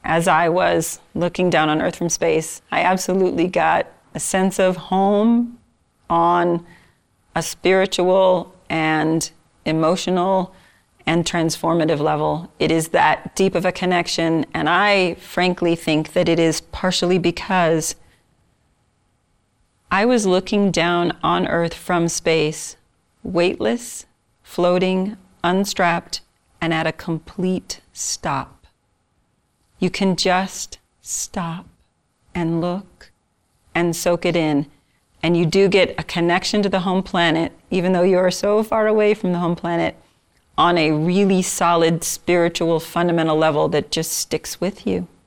as I was looking down on Earth from space, I absolutely got a sense of home on a spiritual and emotional and transformative level. It is that deep of a connection, and I frankly think that it is partially because I was looking down on Earth from space, weightless, floating, unstrapped, and at a complete stop. You can just stop and look and soak it in. And you do get a connection to the home planet, even though you are so far away from the home planet, on a really solid spiritual fundamental level that just sticks with you.